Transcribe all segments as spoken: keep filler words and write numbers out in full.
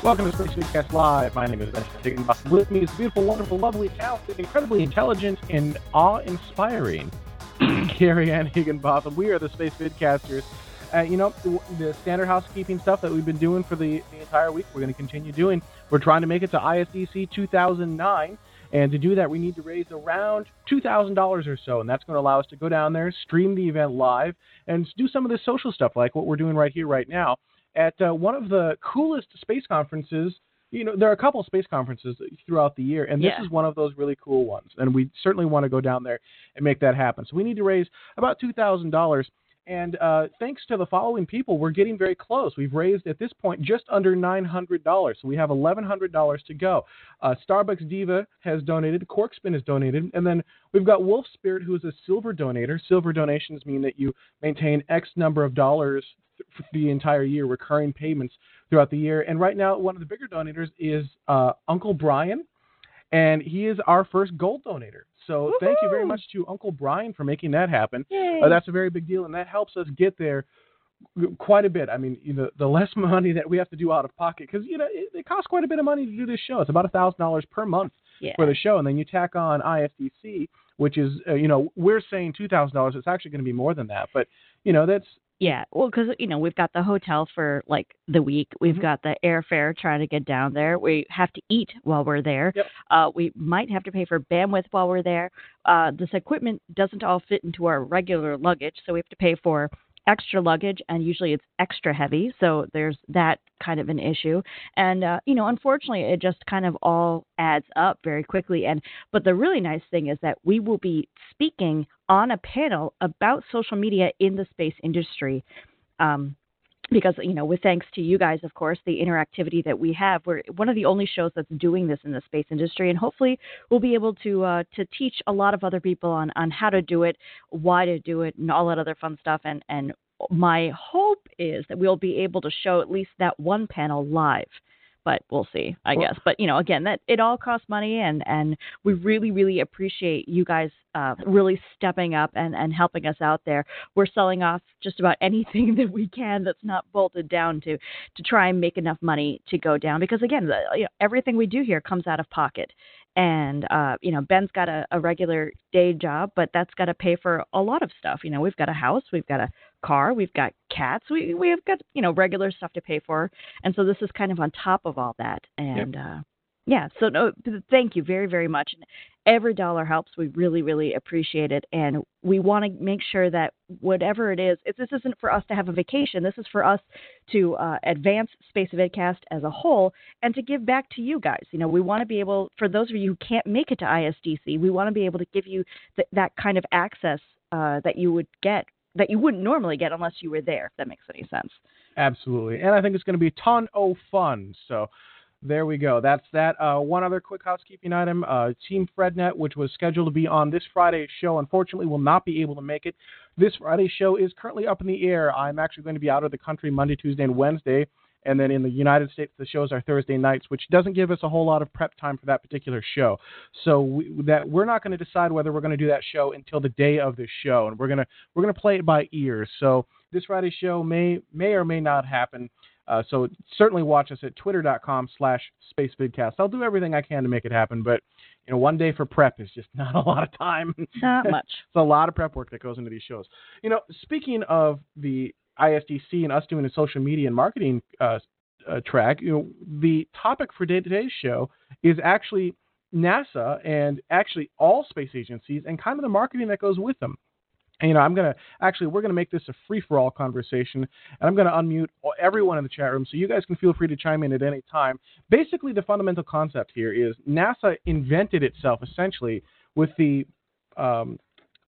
Welcome to Space Vidcast Live. My name is Ben Higginbotham. With me is beautiful, wonderful, lovely, talented, incredibly intelligent, and awe-inspiring Carrie Ann Higginbotham. We are the Space Vidcasters. Uh, you know, the, the standard housekeeping stuff that we've been doing for the, the entire week, we're going to continue doing. We're trying to make it to I S D C two thousand nine, and to do that, we need to raise around two thousand dollars or so, and that's going to allow us to go down there, stream the event live, and do some of the social stuff like what we're doing right here, right now. At uh, one of the coolest space conferences, you know, there are a couple of space conferences throughout the year, and this yeah. is one of those really cool ones, and we certainly want to go down there and make that happen. So we need to raise about two thousand dollars, and uh, thanks to the following people, we're getting very close. We've raised, at this point, just under nine hundred dollars, so we have eleven hundred dollars to go. Uh, Starbucks Diva has donated, Corkspin has donated, and then we've got Wolf Spirit, who is a silver donator. Silver donations mean that you maintain X number of dollars for the entire year, recurring payments throughout the year. And right now, one of the bigger donators is uh, Uncle Brian, and he is our first gold donator. So Woo-hoo! Thank you very much to Uncle Brian for making that happen. Uh, that's a very big deal, and that helps us get there quite a bit. I mean, you know, the less money that we have to do out of pocket, because, you know, it, it costs quite a bit of money to do this show. It's about one thousand dollars per month yeah. for the show, and then you tack on I S D C, which is, uh, you know, we're saying two thousand dollars. It's actually going to be more than that, but, you know, that's... Yeah, well, because, you know, we've got the hotel for, like, the week. We've mm-hmm. got the airfare trying to get down there. We have to eat while we're there. Yep. Uh, we might have to pay for bandwidth while we're there. Uh, this equipment doesn't all fit into our regular luggage, so we have to pay for extra luggage, and usually it's extra heavy, so there's that kind of an issue. And, uh, you know, unfortunately, it just kind of all adds up very quickly. And but the really nice thing is that we will be speaking on a panel about social media in the space industry. Um, because, you know, with thanks to you guys, of course, the interactivity that we have, we're one of the only shows that's doing this in the space industry. And hopefully we'll be able to uh, to teach a lot of other people on, on how to do it, why to do it, and all that other fun stuff. And, and my hope is that we'll be able to show at least that one panel live. But we'll see, I well, guess. But, you know, again, that it all costs money, and, and we really, really appreciate you guys uh, really stepping up and, and helping us out there. We're selling off just about anything that we can that's not bolted down to to try and make enough money to go down. Because, again, the, you know, everything we do here comes out of pocket. And, uh, you know, Ben's got a, a regular day job, but that's got to pay for a lot of stuff. You know, we've got a house, we've got a car, we've got cats, we we have got, you know, regular stuff to pay for. And so this is kind of on top of all that. And, yep. uh, yeah, so no, thank you very, very much. Every dollar helps. We really, really appreciate it. And we want to make sure that whatever it is, if this isn't for us to have a vacation. This is for us to uh, advance Space Vidcast as a whole and to give back to you guys. You know, we want to be able, for those of you who can't make it to I S D C, we want to be able to give you th- that kind of access uh, that you would get, that you wouldn't normally get unless you were there, if that makes any sense. Absolutely. And I think it's going to be a ton of fun. So there we go. That's that. Uh, one other quick housekeeping item. Uh, Team FredNet, which was scheduled to be on this Friday's show, unfortunately will not be able to make it. This Friday's show is currently up in the air. I'm actually going to be out of the country Monday, Tuesday, and Wednesday. And then in the United States, the shows are Thursday nights, which doesn't give us a whole lot of prep time for that particular show. So we, that we're not going to decide whether we're going to do that show until the day of the show, and we're gonna we're gonna play it by ear. So this Friday's show may may or may not happen. Uh, so certainly watch us at twitter.com slash spacevidcast. I'll do everything I can to make it happen, but you know, one day for prep is just not a lot of time. Not much. It's a lot of prep work that goes into these shows. You know, speaking of the I S D C and us doing a social media and marketing uh, uh, track, you know, the topic for today's show is actually NASA and actually all space agencies and kind of the marketing that goes with them. And, you know, I'm going to actually, we're going to make this a free-for-all conversation, and I'm going to unmute everyone in the chat room so you guys can feel free to chime in at any time. Basically, the fundamental concept here is NASA invented itself essentially with the um,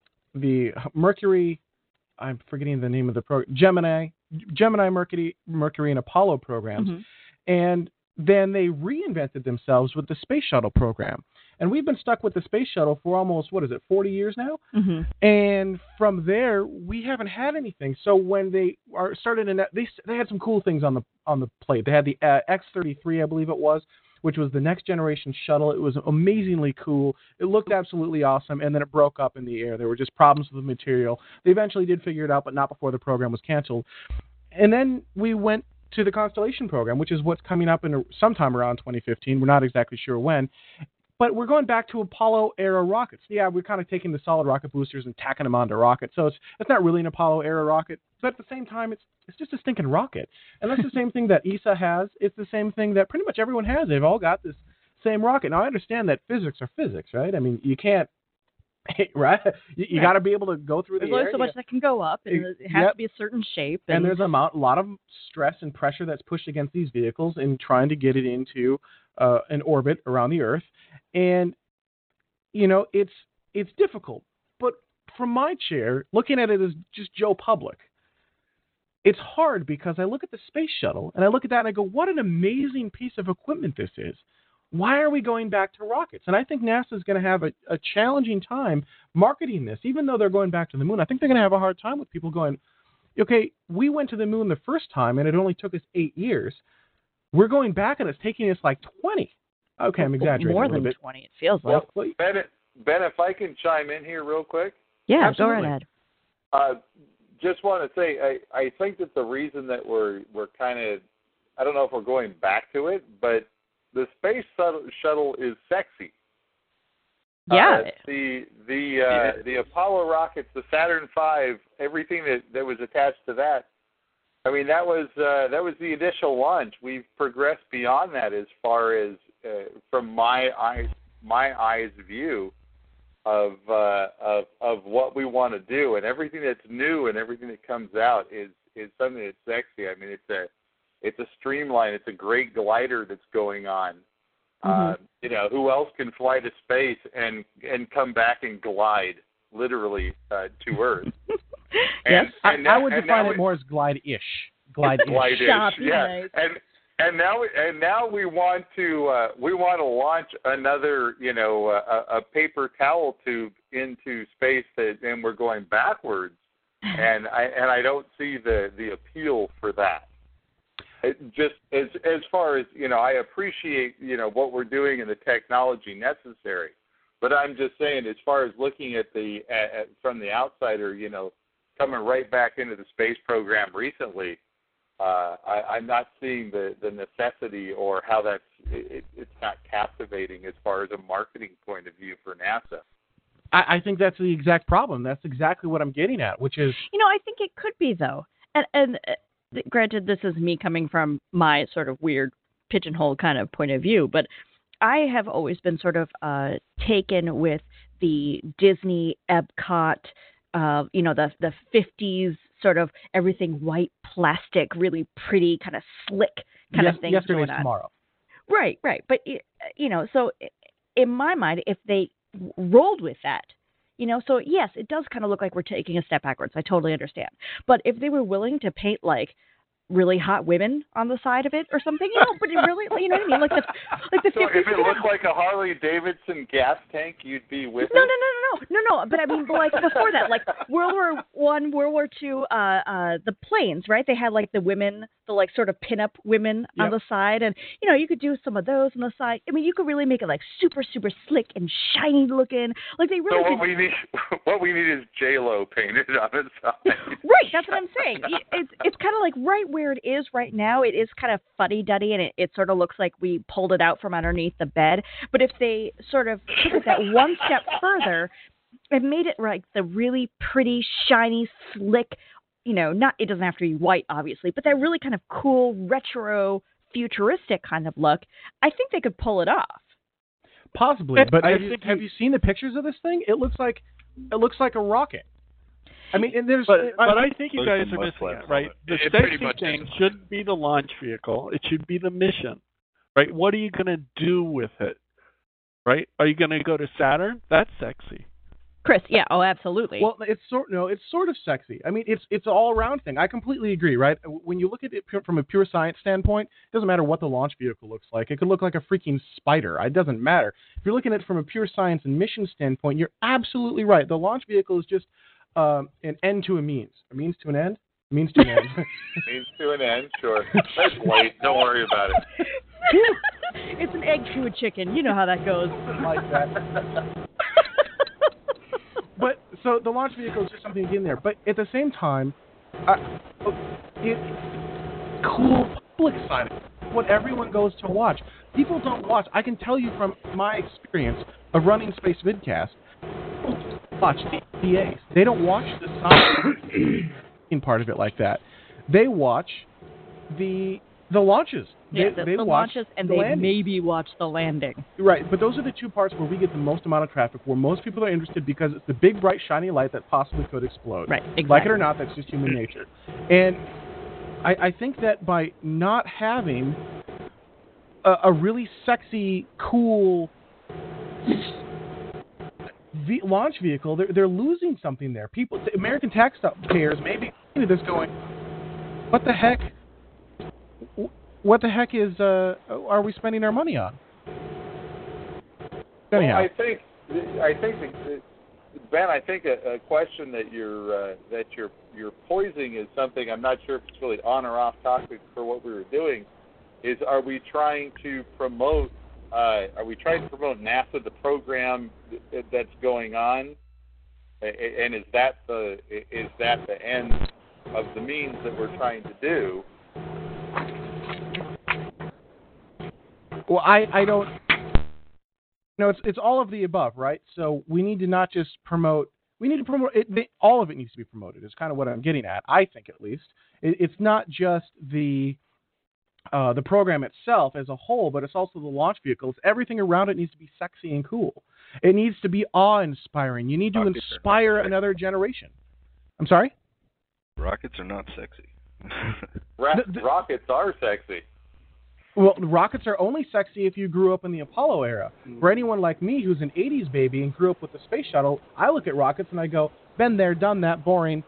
the Mercury, I'm forgetting the name of the program, Gemini, Gemini, Mercury, Mercury, and Apollo programs. Mm-hmm. And then they reinvented themselves with the Space Shuttle program. And we've been stuck with the Space Shuttle for almost, what is it, forty years now? Mm-hmm. And from there, we haven't had anything. So when they are started, in, they they had some cool things on the on the plate. They had the uh, X thirty-three, I believe it was, which was the next generation shuttle. It was amazingly cool. It looked absolutely awesome, and then it broke up in the air. There were just problems with the material. They eventually did figure it out, but not before the program was canceled. And then we went to the Constellation program, which is what's coming up in a, sometime around twenty fifteen. We're not exactly sure when. But we're going back to Apollo-era rockets. Yeah, we're kind of taking the solid rocket boosters and tacking them onto rockets. So it's it's not really an Apollo-era rocket. But at the same time, it's it's just a stinking rocket. And that's the same thing that E S A has. It's the same thing that pretty much everyone has. They've all got this same rocket. Now, I understand that physics are physics, right? I mean, you can't, right? You, you got to be able to go through there's the air. There's only so much that can go up, and it, it has yep. to be a certain shape. And, and there's a, amount, a lot of stress and pressure that's pushed against these vehicles in trying to get it into uh, an orbit around the Earth. And, you know, it's it's difficult. But from my chair, looking at it as just Joe Public, it's hard because I look at the space shuttle and I look at that and I go, what an amazing piece of equipment this is. Why are we going back to rockets? And I think NASA is going to have a, a challenging time marketing this, even though they're going back to the moon. I think they're going to have a hard time with people going, okay, we went to the moon the first time and it only took us eight years. We're going back and it's taking us like twenty. Okay, I'm exaggerating more a little than bit. twenty, it feels well, like. Ben, Ben, if I can chime in here real quick. Yeah, Absolutely. go right ahead. Uh, just want to say, I, I think that the reason that we're we're kind of, I don't know if we're going back to it, but the space shuttle is sexy. Yeah. Uh, the the uh, yeah. the Apollo rockets, the Saturn five, everything that, that was attached to that. I mean, that was uh, that was the initial launch. We've progressed beyond that as far as uh, from my eyes my eyes view of uh, of of what we want to do, and everything that's new and everything that comes out is is something that's sexy. I mean, it's a it's a streamline. It's a great glider that's going on. Mm-hmm. Uh, you know, who else can fly to space and and come back and glide literally uh, to Earth? And, yes, and I, now, I would define it we, more as glide-ish. Glide-ish. Glide-ish, Shop, yeah. Nice. And and now and now we want to uh, we want to launch another, you know, a, a paper towel tube into space that, and we're going backwards. And I and I don't see the, the appeal for that. It just as as far as, you know, I appreciate, you know, what we're doing and the technology necessary, but I'm just saying, as far as looking at the at, at, from the outsider, you know, coming right back into the space program recently, uh, I, I'm not seeing the, the necessity or how that's it, it's not captivating as far as a marketing point of view for NASA. I, I think that's the exact problem. That's exactly what I'm getting at, which is, you know, I think it could be though, and and. Uh, Granted, this is me coming from my sort of weird pigeonhole kind of point of view, but I have always been sort of uh, taken with the Disney Epcot, uh, you know, the the fifties sort of everything white plastic, really pretty, kind of slick kind yes, of thing. Yesterday's going on. Tomorrow. Right, right. But, you know, so in my mind, if they rolled with that, you know, so yes, it does kind of look like we're taking a step backwards. I totally understand. But if they were willing to paint like really hot women on the side of it or something, you know, but it really, you know what I mean? Like the, like the so if it looked like a Harley Davidson gas tank, you'd be with no, it? No, no, no, no, no, no. But I mean, like before that, like World War One, World War Two, uh, uh, the planes, right? They had like the women, the like sort of pinup women yep. on the side, and you know, you could do some of those on the side. I mean, you could really make it like super, super slick and shiny looking. Like they really. So what could... we need, what we need is J Lo painted on the side. Right, that's what I'm saying. It's it's kind of like right where it is right now. It is kind of fuddy-duddy, and it, it sort of looks like we pulled it out from underneath the bed. But if they sort of took it that one step further and made it like the really pretty, shiny, slick, you know, not it doesn't have to be white, obviously, but that really kind of cool, retro, futuristic kind of look, I think they could pull it off. Possibly, but I have, you, have you seen the pictures of this thing? It looks like it looks like a rocket. I mean, and there's. But, I, but I think you guys are missing it, right? The it sexy thing is. shouldn't be the launch vehicle. It should be the mission, right? What are you going to do with it, right? Are you going to go to Saturn? That's sexy. Chris, yeah, oh, absolutely. Well, it's sort no, it's sort of sexy. I mean, it's it's an all around thing. I completely agree, right? When you look at it from a pure science standpoint, it doesn't matter what the launch vehicle looks like. It could look like a freaking spider. It doesn't matter. If you're looking at it from a pure science and mission standpoint, you're absolutely right. The launch vehicle is just um, an end to a means. A means to an end? A means to an end. Means to an end, sure. That's late. Don't worry about it. It's an egg to a chicken. You know how that goes. Like that. But so the launch vehicle is just something to get in there. But at the same time, uh, it cool public side of it. What everyone goes to watch. People don't watch. I can tell you from my experience of running Space Vidcast, people don't watch the P As. They don't watch the science part of it like that. They watch the the launches. They, yeah, the, they the watch launches, and the they landing. maybe watch the landing. Right, but those are the two parts where we get the most amount of traffic, where most people are interested because it's the big, bright, shiny light that possibly could explode. Right, exactly. Like it or not, that's just human nature. And I, I think that by not having a, a really sexy, cool v- launch vehicle, they're, they're losing something there. People, American taxpayers may be looking at this going, what the heck? What the heck is uh, are we spending our money on? Anyhow, well, I think I think that, Ben, I think a, a question that you're uh, that you're you're posing is something I'm not sure if it's really on or off topic for what we were doing. Is are we trying to promote? Uh, are we trying to promote NASA, the program that's going on, and is that the is that the end of the means that we're trying to do? Well, I, I don't. You know, it's it's all of the above, right? So we need to not just promote. We need to promote it. They, all of it needs to be promoted. Is kind of what I'm getting at. I think, at least, it, it's not just the uh, the program itself as a whole, but it's also the launch vehicles. Everything around it needs to be sexy and cool. It needs to be awe-inspiring. You need to Rockets inspire another generation. I'm sorry? Rockets are not sexy. Ra- The- the- rockets are sexy. Well, rockets are only sexy if you grew up in the Apollo era. For anyone like me who's an eighties baby and grew up with the space shuttle, I look at rockets and I go, been there, done that, boring.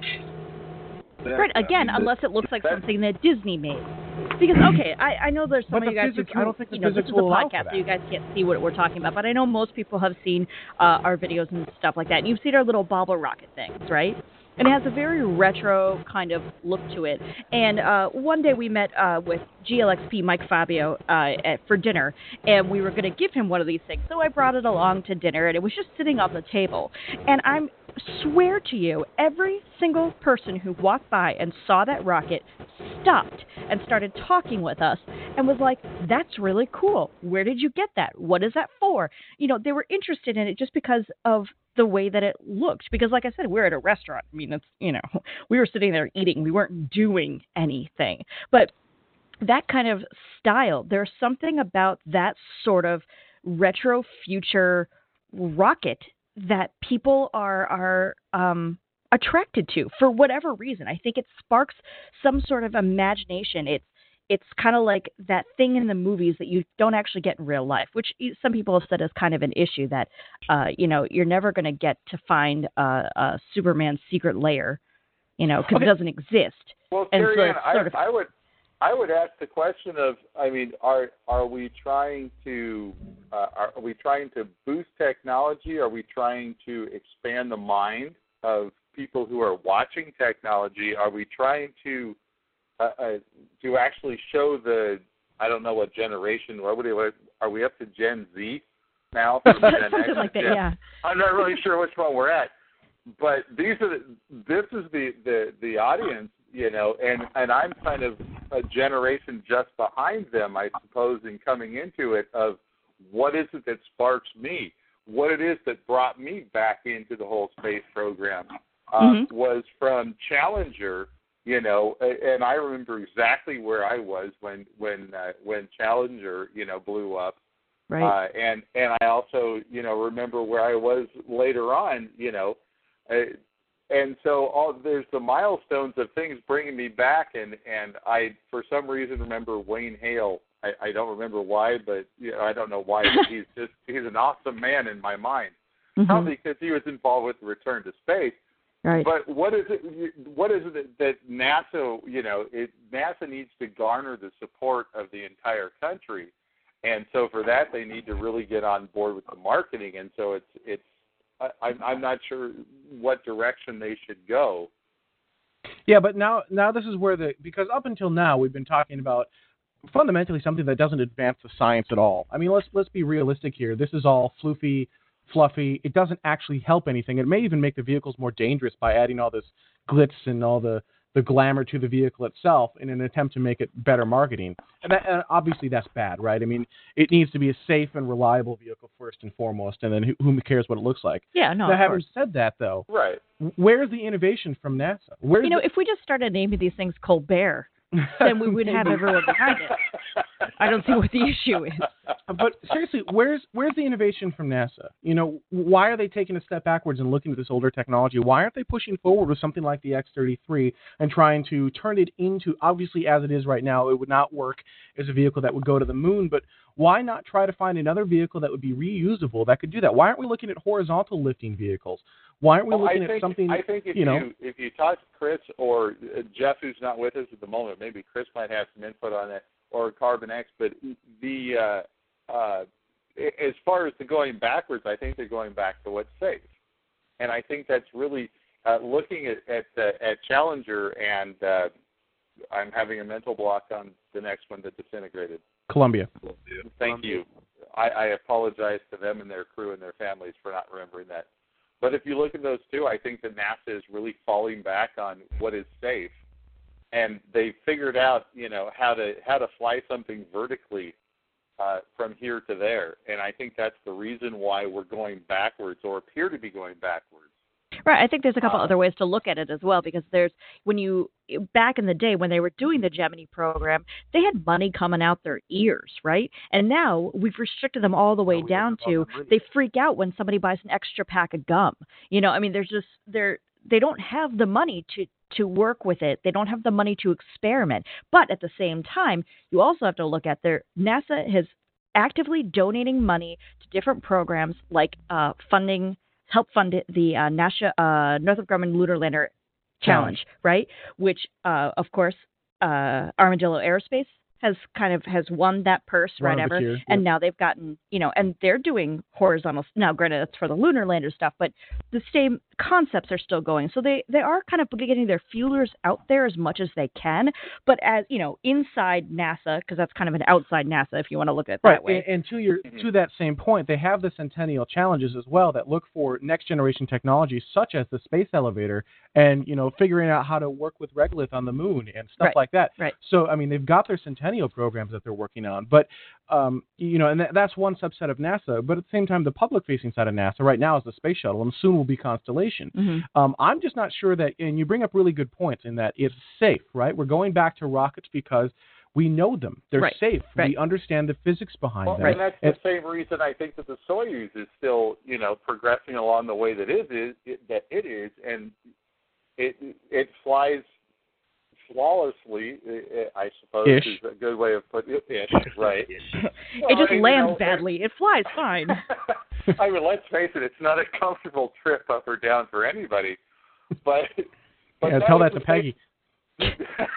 Right, again, unless it looks like that- something that Disney made. Because, okay, I, I know there's some But of the you guys physics- who, I don't think the you know, this physics is a will allow for podcast, that. so you guys can't see what we're talking about, but I know most people have seen uh, our videos and stuff like that. And you've seen our little bobble rocket things, right? And it has a very retro kind of look to it. And uh, one day we met uh, with G L X P Mike Fabio uh, at, for dinner, and we were going to give him one of these things. So I brought it along to dinner, and it was just sitting on the table. And I swear to you, every single person who walked by and saw that rocket stopped and started talking with us and was like, that's really cool. Where did you get that? What is that for? You know, they were interested in it just because of the way that it looked, because like I said, we're at a restaurant. I mean, it's, you know, we were sitting there eating, we weren't doing anything, but that kind of style, there's something about that sort of retro future rocket that people are, are, um, attracted to for whatever reason. I think it sparks some sort of imagination. It's, It's kind of like that thing in the movies that you don't actually get in real life, which some people have said is kind of an issue that, uh, you know, you're never going to get to find uh, a Superman's secret lair, you know, because Okay. it doesn't exist. Well, And so Carrie Ann, it's I, sort of- I would, I would ask the question of, I mean, are are we trying to, uh, are we trying to boost technology? Are we trying to expand the mind of people who are watching technology? Are we trying to Uh, uh, to actually show the, I don't know what generation, what would it, what, are we up to Gen Z now? Gen Something X, like that, Gen- yeah. I'm not really sure which one we're at, but these are the, this is the, the, the audience, you know, and, and I'm kind of a generation just behind them, I suppose, in coming into it of what is it that sparks me, what it is that brought me back into the whole space program uh, Mhm. was from Challenger. You know, and I remember exactly where I was when when uh, when Challenger, you know, blew up. Right. Uh, and and I also, you know, remember where I was later on. You know, uh, and so all there's the milestones of things bringing me back, and and I for some reason remember Wayne Hale. I, I don't remember why, but you know, I don't know why. But he's just he's an awesome man in my mind. Mhm. Probably because he was involved with the return to space. Right. But what is it? What is it that NASA, you know, it, NASA needs to garner the support of the entire country, and so for that they need to really get on board with the marketing. And so it's it's I, I'm I'm not sure what direction they should go. Yeah, but now now this is where the because up until now we've been talking about fundamentally something that doesn't advance the science at all. I mean, let's let's be realistic here. This is all floofy, fluffy. It doesn't actually help anything. It may even make the vehicles more dangerous by adding all this glitz and all the the glamour to the vehicle itself in an attempt to make it better marketing. And, that, and obviously that's bad, right? I mean, it needs to be a safe and reliable vehicle first and foremost, and then who, who cares what it looks like? Yeah, no. Now, of having course. said that, though, Right. where's the innovation from NASA? Where's You know, the, if we just started naming these things Colbert, then we would have everyone behind it. I don't see what the issue is. But seriously, where's where's the innovation from NASA? You know, why are they taking a step backwards and looking at this older technology? Why aren't they pushing forward with something like the X thirty-three and trying to turn it into, obviously as it is right now, it would not work as a vehicle that would go to the moon, but why not try to find another vehicle that would be reusable that could do that? Why aren't we looking at horizontal lifting vehicles? Why aren't we well, looking I think, at something, I think if you know. You, if you talk to Chris or uh, Jeff, who's not with us at the moment, maybe Chris might have some input on that, or Carbon X, but the uh, uh, as far as the going backwards, I think they're going back to what's safe. And I think that's really uh, looking at at, uh, at Challenger, and uh, I'm having a mental block on the next one that disintegrated. Columbia. Thank you. I, I apologize to them and their crew and their families for not remembering that. But if you look at those two, I think that NASA is really falling back on what is safe, and they figured out, you know, how to how to fly something vertically uh, from here to there. And I think that's the reason why we're going backwards, or appear to be going backwards. Right. I think there's a couple Uh, other ways to look at it as well, because there's when you back in the day when they were doing the Gemini program, they had money coming out their ears, right? And now we've restricted them all the way down to they freak out when somebody buys an extra pack of gum. You know, I mean, there's just they're they don't have the money to to work with it. They don't have the money to experiment. But at the same time, you also have to look at their NASA has actively donating money to different programs like uh, funding. help fund it, the uh, NASA uh, Northrop Grumman Lunar Lander Challenge, Challenge. right? Which, uh, of course, uh, Armadillo Aerospace has kind of has won that purse, One right? of the Ever, tier, and yep. now they've gotten, you know, and they're doing horizontal. Now, granted, that's for the lunar lander stuff, but the same concepts are still going. So they they are kind of getting their feelers out there as much as they can. But as you know, inside NASA, because that's kind of an outside NASA, if you want to look at it right. that way. And, and to your to that same point, they have the Centennial Challenges as well that look for next generation technologies such as the space elevator, and you know, figuring out how to work with regolith on the moon and stuff Right. like that. Right. So I mean, they've got their Centennial programs that they're working on, but um, you know, and that, that's one subset of NASA. But at the same time, the public-facing side of NASA right now is the space shuttle, and soon will be Constellation. Mm-hmm. Um, I'm just not sure that, and you bring up really good points in that it's safe, right? We're going back to rockets because we know them. They're Right. safe. Right. We understand the physics behind Well, them. and that's the It- same reason I think that the Soyuz is still, you know, progressing along the way that it is, it, that it is, and it it flies flawlessly, I suppose, Ish. is a good way of putting it. Ish, right? It Well, just you lands know, badly. It flies fine. I mean, let's face it, it's not a comfortable trip up or down for anybody. But, but yeah, that tell was that to the Peggy. Same,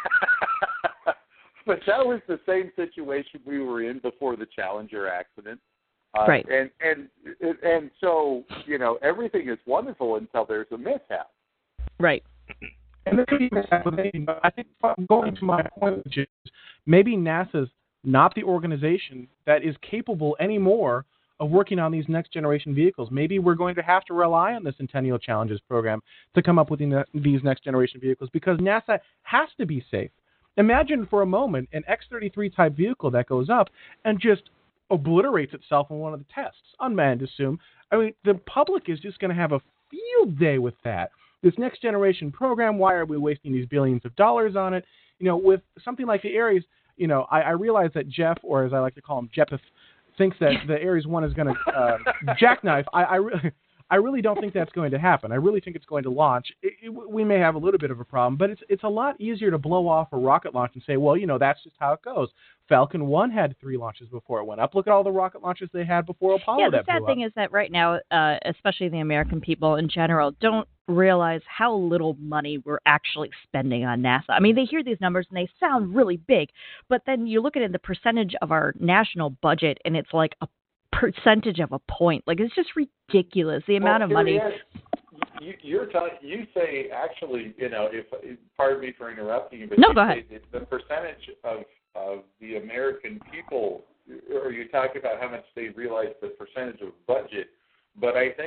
but that was the same situation we were in before the Challenger accident. Uh, Right. And, and, and so, you know, everything is wonderful until there's a mishap. Right. And maybe but I think going to my point, which is maybe NASA's not the organization that is capable anymore of working on these next generation vehicles. Maybe we're going to have to rely on the Centennial Challenges program to come up with these next generation vehicles because NASA has to be safe. Imagine for a moment an X thirty-three type vehicle that goes up and just obliterates itself in one of the tests, unmanned, assume. I mean, the public is just going to have a field day with that. This next generation program, why are we wasting these billions of dollars on it? You know, with something like the Ares, you know, I, I realize that Jeff, or as I like to call him, Jeppeth, thinks that the Ares one is going to uh, jackknife. I, I, re- I really don't think that's going to happen. I really think it's going to launch. It, it, we may have a little bit of a problem, but it's it's a lot easier to blow off a rocket launch and say, well, you know, that's just how it goes. Falcon one had three launches before it went up. Look at all the rocket launches they had before Apollo. Yeah, the that sad blew thing up. is that right now, uh, especially the American people in general, don't realize how little money we're actually spending on NASA. I mean, they hear these numbers and they sound really big, but then you look at it in the percentage of our national budget, and it's like a percentage of a point. Like, it's just ridiculous, the amount well, of money. Is, you, you're talking. You say actually, you know, if pardon me for interrupting you, but No, you go say ahead. that the percentage of of the American people, or you talk about how much they realize the percentage of budget. But I think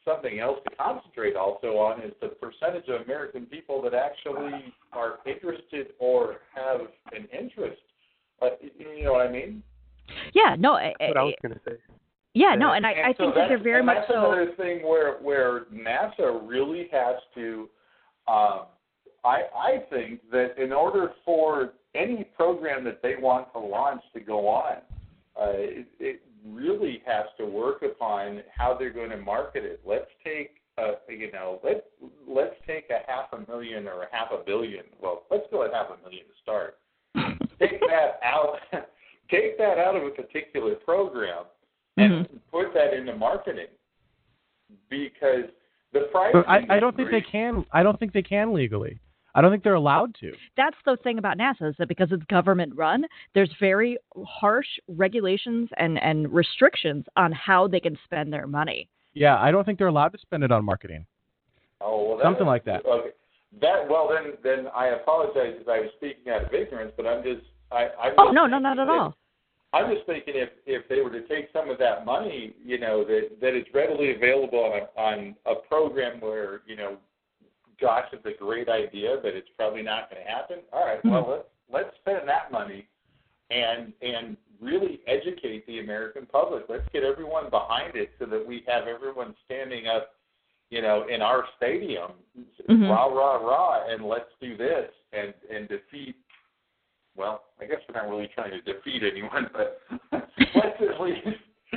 something else to concentrate also on is the percentage of American people that actually are interested or have an interest. Uh, you know what I mean? Yeah, no. That's I, what I was going to say. Yeah, no, and I, and I so think that they're very and much that's so. another thing where where NASA really has to. Um, I I think that in order for any program that they want to launch to go on, uh, it, it really has to work upon how they're going to market it. Let's take uh, you know let let's take a half a million or a half a billion. Well, let's go at half a million to start. Take that out. Take that out of a particular program. And mm-hmm. put that into marketing, because the price. I, I don't think they can. I don't think they can legally. I don't think they're allowed to. That's the thing about NASA, is that because it's government run, there's very harsh regulations and, and restrictions on how they can spend their money. Yeah, I don't think they're allowed to spend it on marketing. Oh, well, that something is, like that. Okay. That well, then then I apologize if I was speaking out of ignorance, but I'm just I. I'm oh just no, no, not at all. I'm just thinking if, if they were to take some of that money, you know, that that it's readily available on a, on a program where, you know, gosh, it's a great idea, but it's probably not going to happen. All right, well, let's, let's spend that money and and really educate the American public. Let's get everyone behind it so that we have everyone standing up, you know, in our stadium, mm-hmm. rah, rah, rah, and let's do this and, and defeat. Well, I guess we're not really trying to defeat anyone, but let's at least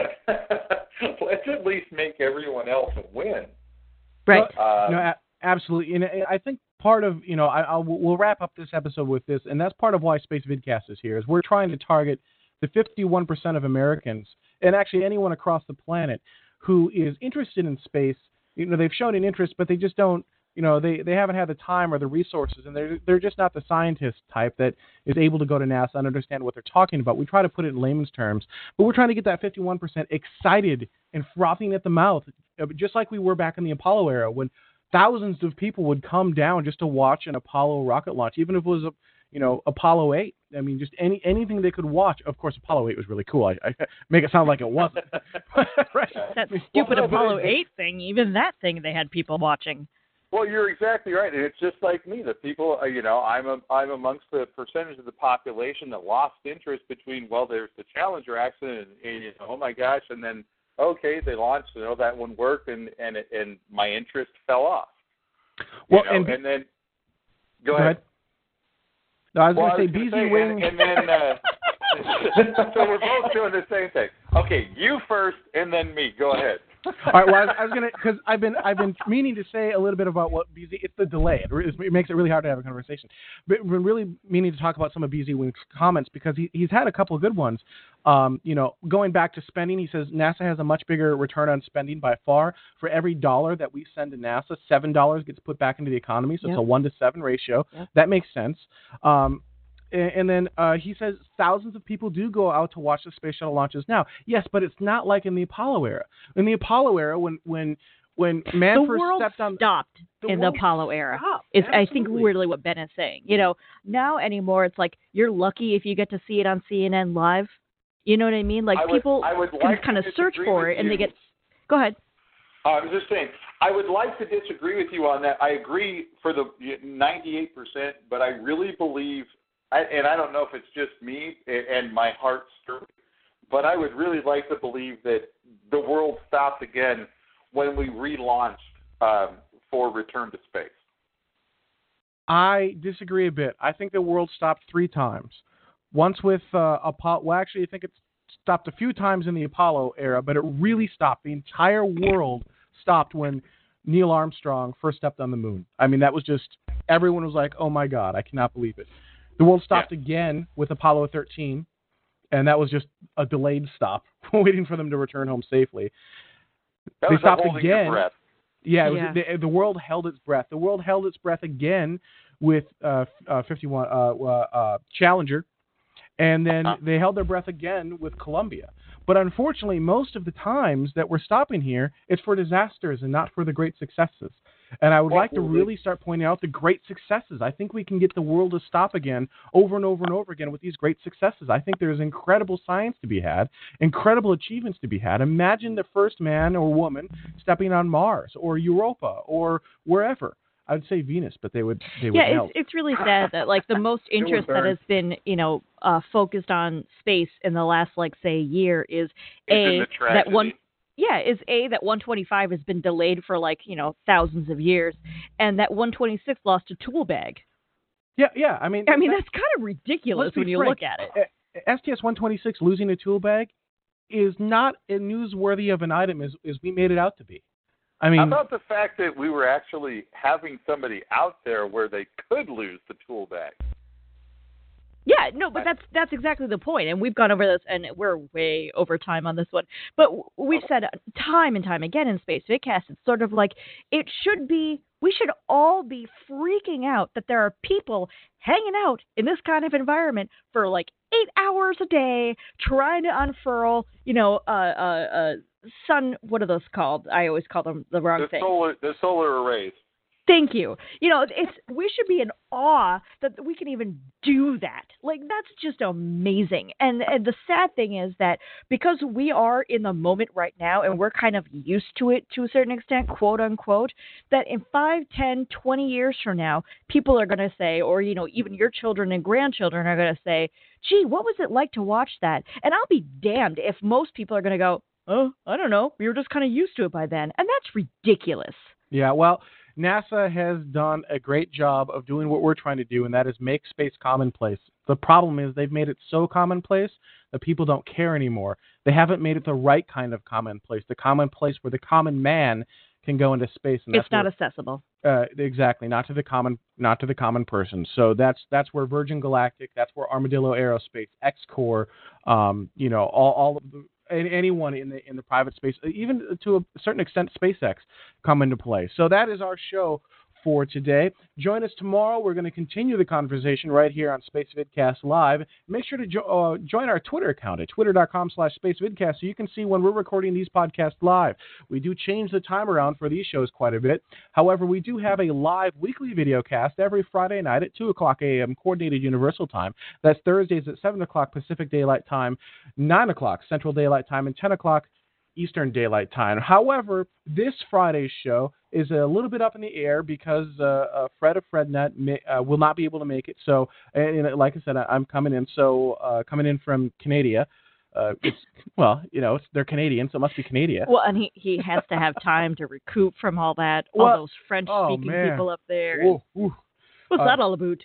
let's at least make everyone else win. Right. Uh, no, a- absolutely. And I think part of, you know, I, I'll, we'll wrap up this episode with this, and that's part of why Space Vidcast is here, is we're trying to target the fifty-one percent of Americans, and actually anyone across the planet, who is interested in space. You know, they've shown an interest, but they just don't. You know, they, they haven't had the time or the resources, and they're they're just not the scientist type that is able to go to NASA and understand what they're talking about. We try to put it in layman's terms, but we're trying to get that fifty-one percent excited and frothing at the mouth, just like we were back in the Apollo era, when thousands of people would come down just to watch an Apollo rocket launch, even if it was a you know Apollo eight. I mean, just any anything they could watch. Of course, Apollo eight was really cool. I, I make it sound like it wasn't. Right? That stupid well, Apollo eight thing. Even that thing, they had people watching. Well, you're exactly right, and it's just like me. The people, you know, I'm a, I'm amongst the percentage of the population that lost interest between, well, there's the Challenger accident, and, and you know, oh my gosh, and then okay, they launched, you know, that one worked, and and and my interest fell off. Well, you know, and, and then go, go ahead. ahead. No, I was well, going to say B Z Wing, and, and then uh, so we're both doing the same thing. Okay, you first, and then me. Go ahead. All right. Well, I was, I was gonna because I've been I've been meaning to say a little bit about what B Z. It's the delay. It, re- it makes it really hard to have a conversation. But we're really meaning to talk about some of B Z Wing's comments, because he he's had a couple of good ones. Um, you know, going back to spending, he says NASA has a much bigger return on spending by far. For every dollar that we send to NASA, seven dollars gets put back into the economy. So yep. It's a one to seven ratio. Yep. That makes sense. Um, And then uh, he says thousands of people do go out to watch the space shuttle launches now. Yes, but it's not like in the Apollo era. In the Apollo era, when when when man the first world stepped on stopped the in world the Apollo era. Stopped. Is Absolutely. I think really what Ben is saying. You know, now anymore it's like you're lucky if you get to see it on C N N live. You know what I mean? Like I would, people I would can like kind of search for it and you. they get. Go ahead. Uh, I was just saying, I would like to disagree with you on that. I agree for the ninety-eight percent, but I really believe. I, and I don't know if it's just me and my heart stirred, but I would really like to believe that the world stopped again when we relaunched um, for Return to Space. I disagree a bit. I think the world stopped three times. Once with uh, Apollo. Well, actually, I think it stopped a few times in the Apollo era, but it really stopped. The entire world stopped when Neil Armstrong first stepped on the moon. I mean, that was just, everyone was like, oh my God, I cannot believe it. The world stopped yeah. again with Apollo thirteen, and that was just a delayed stop, waiting for them to return home safely. That they was stopped holding again. Your breath. Yeah, it yeah. Was, the, the world held its breath. The world held its breath again with uh, uh, fifty-one uh, uh, uh, Challenger, and then uh-huh. they held their breath again with Columbia. But unfortunately, most of the times that we're stopping here, it's for disasters and not for the great successes. And I would like to really start pointing out the great successes. I think we can get the world to stop again over and over and over again with these great successes. I think there's incredible science to be had, incredible achievements to be had. Imagine the first man or woman stepping on Mars or Europa or wherever. I'd say Venus, but they would they would yeah, melt. it's, it's really sad that like the most interest that has been you know uh, focused on space in the last like say year is a that one yeah is a that one twenty-five has been delayed for like you know thousands of years, and that one twenty-six lost a tool bag. Yeah, yeah. I mean, I mean that's kind of ridiculous when you frank. look at it. S T S one twenty-six losing a tool bag is not as newsworthy of an item as, as we made it out to be. I mean, how about the fact that we were actually having somebody out there where they could lose the tool bag? Yeah, no, but that's that's exactly the point, and we've gone over this, and we're way over time on this one. But we've said time and time again in Space Vidcast, it's sort of like it should be. We should all be freaking out that there are people hanging out in this kind of environment for like eight hours a day, trying to unfurl, you know, uh, uh, uh sun. What are those called? I always call them the wrong the thing. Solar, the solar arrays. Thank you. You know, it's we should be in awe that we can even do that. Like, that's just amazing. And, and the sad thing is that because we are in the moment right now and we're kind of used to it to a certain extent, quote unquote, that in five, ten, twenty years from now, people are going to say, or, you know, even your children and grandchildren are going to say, gee, what was it like to watch that? And I'll be damned if most people are going to go, oh, I don't know. We were just kind of used to it by then. And that's ridiculous. Yeah, well, NASA has done a great job of doing what we're trying to do, and that is make space commonplace. The problem is they've made it so commonplace that people don't care anymore. They haven't made it the right kind of commonplace, the commonplace where the common man can go into space. And that's it's not where, accessible. Uh, exactly, not to the common, not to the common person. So that's that's where Virgin Galactic, that's where Armadillo Aerospace, X-Core, um, you know, all all of the. anyone in the in the private space, even to a certain extent SpaceX, come into play. So that is our show for today. Join us tomorrow. We're going to continue the conversation right here on Space Vidcast Live. Make sure to jo- uh, join our Twitter account at twitter.com slash spacevidcast so you can see when we're recording these podcasts live. We do change the time around for these shows quite a bit. However, we do have a live weekly video cast every Friday night at two o'clock a.m. Coordinated Universal Time. That's Thursdays at seven o'clock Pacific Daylight Time, nine o'clock Central Daylight Time, and ten o'clock Eastern Daylight Time. However, this Friday's show is a little bit up in the air because uh, uh, Fred of FredNet may, uh, will not be able to make it. So, and, and like I said, I, I'm coming in. So, uh, coming in from Canada. Uh, it's well, you know, it's, they're Canadian, so it must be Canada. Well, and he, he has to have time to recoup from all that, all well, those French-speaking oh, people up there. Ooh, ooh. What's uh, that all about?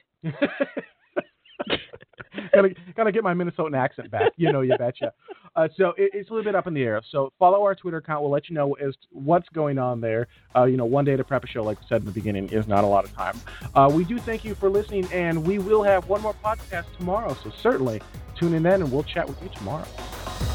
gotta gotta get my Minnesotan accent back. You know, you betcha. Uh, so it, it's a little bit up in the air. So follow our Twitter account. We'll let you know as to what's going on there. Uh, you know, one day to prep a show, like I said in the beginning, is not a lot of time. Uh, we do thank you for listening, and we will have one more podcast tomorrow. So certainly tune in then, and we'll chat with you tomorrow.